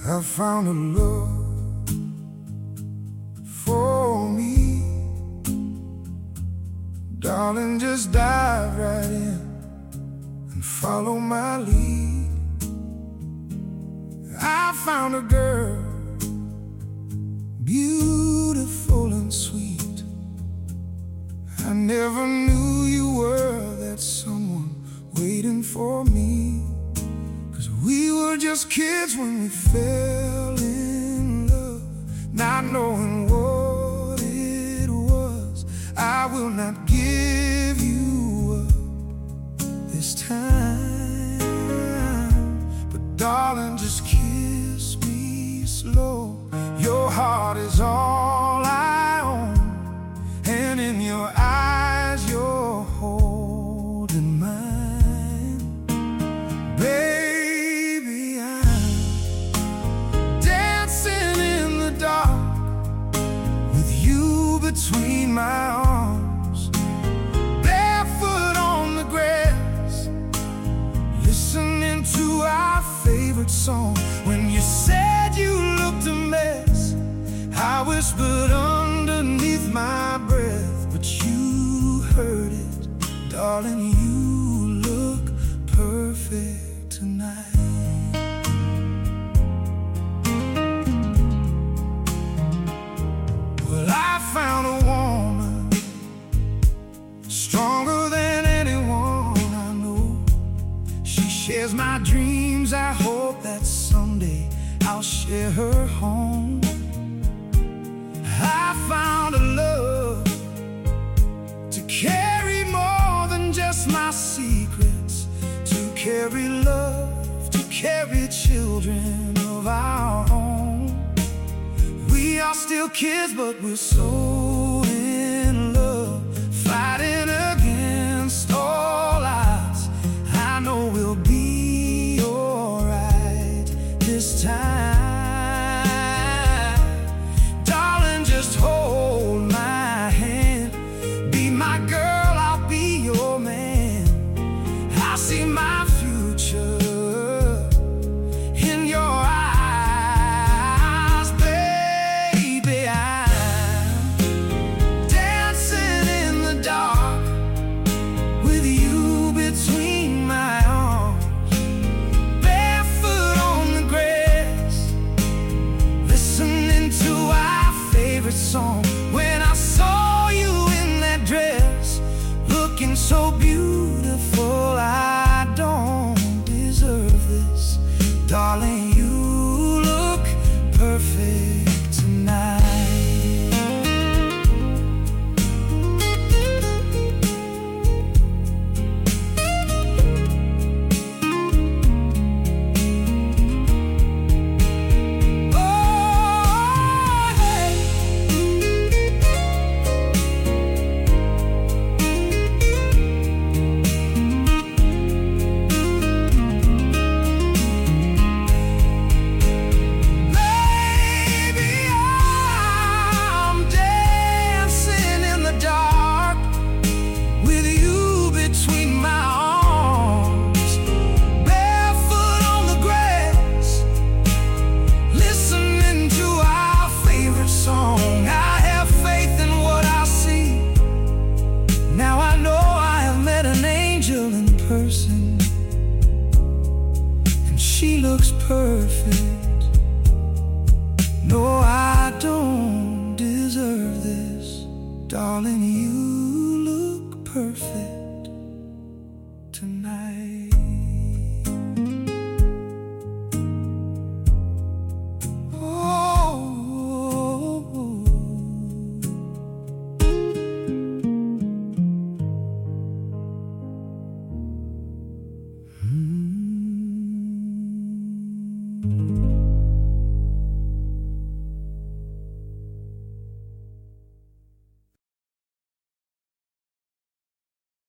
I found a love for me. Darling, just dive right in and follow my lead. I found a girl, beautiful and sweet. I never knew you were that someone waiting for me. 'Cause we were just kids when we fell in love, not knowing what it was. I will not give you up this time, but darling, just kiss me slow. Your heart is all I own, and in your eyes you're holding mine. Baby, I'm dancing in the dark with you between my arms, barefoot on the grass, listening to our favorite song. When you said you looked a mess, I whispered underneath my breath, but you heard it. Darling, you look perfect tonight. Well, I found a woman stronger than anyone I know. She shares my dreams. I hope that someday I'll share her home. I found a love to carry more than just my secrets, to carry love, to carry children of our own. We are still kids, but we're so in love, fighting against all odds. I know we'll be alright this time. See my future in your eyes, baby. I'm dancing in the dark with you between my arms, barefoot on the grass, listening to our favorite song. When I saw you in that dress, looking so beautiful, I don't deserve this. Darling, you look perfect tonight. And she looks perfect. No, I don't deserve this. Darling, you